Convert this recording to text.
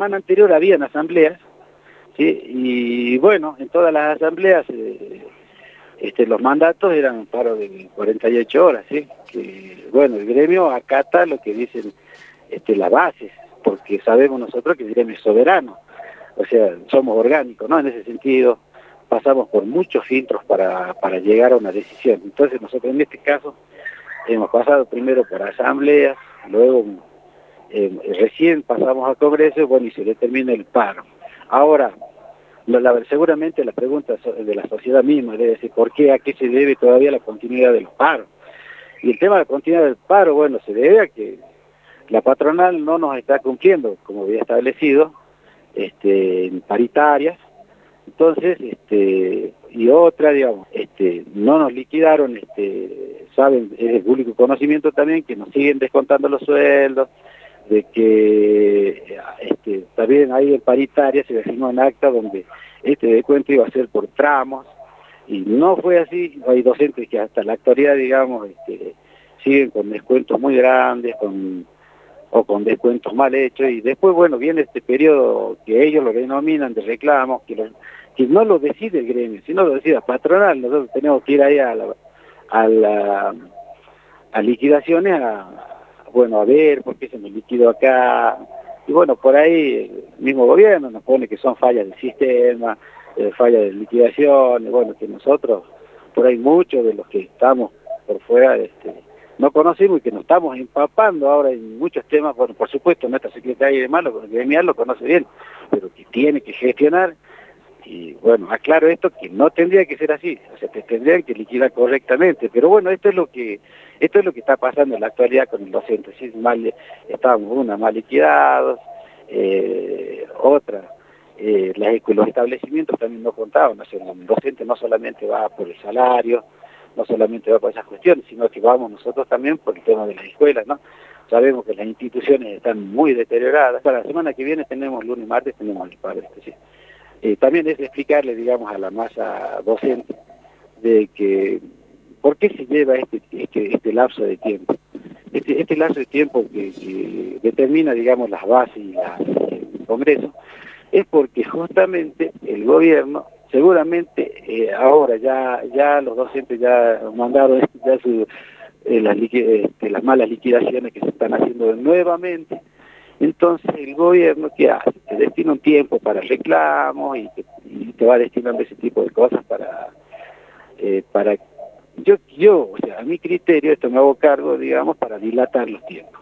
semana anterior habían asambleas, ¿sí? Y bueno, en todas las asambleas los mandatos eran un paro de 48 horas, ¿sí? Que, bueno, el gremio acata lo que dicen las bases, porque sabemos nosotros que el gremio es soberano, o sea, somos orgánicos, ¿no? En ese sentido, pasamos por muchos filtros para llegar a una decisión. Entonces nosotros en este caso hemos pasado primero por asambleas, luego recién pasamos al Congreso, bueno, y se determina el paro. Ahora, seguramente la pregunta de la sociedad misma debe ser ¿por qué, a qué se debe todavía la continuidad de los paros? Y el tema de la continuidad del paro, bueno, se debe a que la patronal no nos está cumpliendo, como había establecido, en paritarias. Entonces, y otra, digamos, no nos liquidaron, saben, es de público conocimiento también que nos siguen descontando los sueldos, de que también ahí en paritaria se designó en acta donde este descuento iba a ser por tramos, y no fue así. Hay docentes que hasta la actualidad, digamos, siguen con descuentos muy grandes, o con descuentos mal hechos, y después, bueno, viene este periodo que ellos lo denominan de reclamos, que no lo decide el gremio, sino lo decide la patronal. Nosotros tenemos que ir ahí a liquidaciones, bueno, a ver por qué se me liquidó acá, y bueno, por ahí el mismo gobierno nos pone que son fallas del sistema, fallas de liquidación, y bueno, que nosotros, por ahí muchos de los que estamos por fuera, no conocimos y que nos estamos empapando ahora en muchos temas. Bueno, por supuesto, nuestra secretaria de demás, el gremial lo conoce bien, pero que tiene que gestionar. Y bueno, aclaro esto, que no tendría que ser así, o sea, que tendrían que liquidar correctamente, pero bueno, esto es lo que está pasando en la actualidad con el docente. ¿Sí? Estábamos mal liquidados, otra, los establecimientos también no contaban, o sea, el docente no solamente va por el salario, no solamente va por esas cuestiones, sino que vamos nosotros también por el tema de las escuelas, ¿no? Sabemos que las instituciones están muy deterioradas. Para la semana que viene lunes y martes tenemos el paro, ¿sí? También es explicarle, digamos, a la masa docente de que por qué se lleva este lapso de tiempo. Este lapso de tiempo que determina, digamos, las bases y el Congreso, es porque justamente el gobierno, seguramente ahora ya los docentes ya mandaron ya las malas liquidaciones que se están haciendo nuevamente. Entonces el gobierno, ¿qué hace? Te destina un tiempo para reclamos y te va destinando ese tipo de cosas para o sea, a mi criterio, esto me hago cargo, digamos, para dilatar los tiempos.